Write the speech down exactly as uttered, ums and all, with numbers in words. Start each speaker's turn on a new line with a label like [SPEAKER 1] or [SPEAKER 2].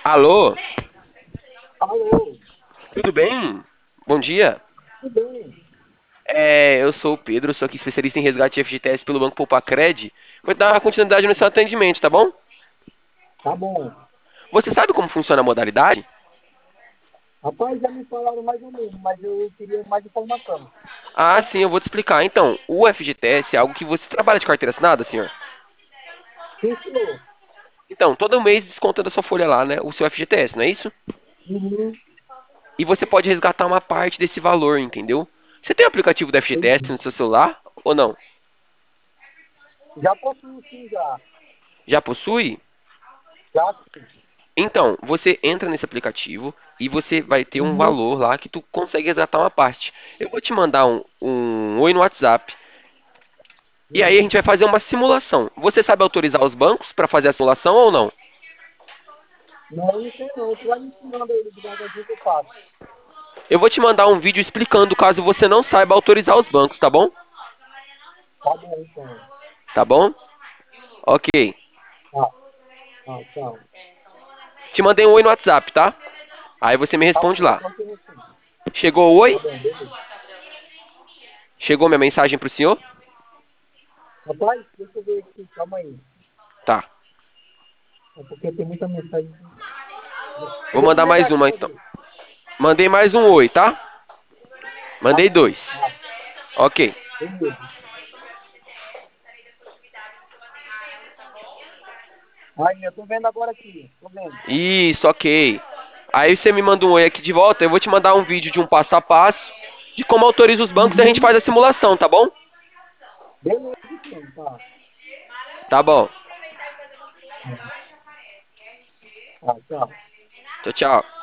[SPEAKER 1] Alô,
[SPEAKER 2] Alô,
[SPEAKER 1] tudo bem? Bom dia.
[SPEAKER 2] tudo bem?
[SPEAKER 1] É, eu sou o Pedro, sou aqui especialista em resgate de F G T S pelo Banco Poupacred. Vou dar uma continuidade no seu atendimento, tá bom?
[SPEAKER 2] Tá bom.
[SPEAKER 1] Você sabe como funciona a modalidade?
[SPEAKER 2] Rapaz, já me falaram mais ou menos, mas eu queria mais informação.
[SPEAKER 1] Ah, sim, eu vou te explicar. Então, o F G T S é algo que você trabalha de carteira assinada, senhor?
[SPEAKER 2] Sim, senhor.
[SPEAKER 1] Então, todo mês desconta da sua folha lá, né? O seu F G T S, não é isso?
[SPEAKER 2] Uhum,
[SPEAKER 1] E você pode resgatar uma parte desse valor, entendeu? Você tem o aplicativo do F G T S
[SPEAKER 2] entendi.
[SPEAKER 1] no seu celular ou não?
[SPEAKER 2] Já possuo sim, já.
[SPEAKER 1] Já possui?
[SPEAKER 2] Já sim.
[SPEAKER 1] Então, você entra nesse aplicativo e você vai ter um
[SPEAKER 2] Uhum,
[SPEAKER 1] valor lá que tu consegue resgatar uma parte. Eu vou te mandar um, um oi no WhatsApp e aí a
[SPEAKER 2] uhum.
[SPEAKER 1] gente vai fazer uma simulação. Você sabe autorizar os bancos para fazer a simulação ou não?
[SPEAKER 2] Não, não sei não. Tu vai me ensinando aí devagarzinho que eu faço.
[SPEAKER 1] Eu vou te mandar um vídeo explicando caso você não saiba autorizar os bancos, tá bom?
[SPEAKER 2] Tá bom, então.
[SPEAKER 1] Tá bom? Ok.
[SPEAKER 2] Tá, tá, tchau.
[SPEAKER 1] Te mandei um oi no WhatsApp, tá? Aí você me
[SPEAKER 2] Tá
[SPEAKER 1] responde
[SPEAKER 2] bom, já
[SPEAKER 1] lá.
[SPEAKER 2] tô aqui assim.
[SPEAKER 1] Chegou o
[SPEAKER 2] Tá
[SPEAKER 1] oi?
[SPEAKER 2] bom, beleza.
[SPEAKER 1] Chegou minha mensagem pro senhor?
[SPEAKER 2] Rapaz, deixa eu ver aqui, calma aí.
[SPEAKER 1] Tá.
[SPEAKER 2] É porque tem muita mensagem.
[SPEAKER 1] Vou
[SPEAKER 2] Deixa eu
[SPEAKER 1] mandar
[SPEAKER 2] mandar
[SPEAKER 1] mais
[SPEAKER 2] aqui
[SPEAKER 1] uma
[SPEAKER 2] pra
[SPEAKER 1] então.
[SPEAKER 2] ver.
[SPEAKER 1] Mandei mais um oi, tá?
[SPEAKER 2] Tá
[SPEAKER 1] Mandei
[SPEAKER 2] bom,
[SPEAKER 1] dois.
[SPEAKER 2] tá,
[SPEAKER 1] Ok.
[SPEAKER 2] beleza. Ai, eu tô vendo agora aqui. Tô vendo.
[SPEAKER 1] Isso, ok. Aí você me manda um oi aqui de volta, eu vou te mandar um vídeo de um passo a passo de como autoriza os bancos e a gente
[SPEAKER 2] Uhum.
[SPEAKER 1] faz a simulação, tá bom?
[SPEAKER 2] Beleza, então, tá.
[SPEAKER 1] Tá bom.
[SPEAKER 2] Tá, tchau.
[SPEAKER 1] Tchau, tchau.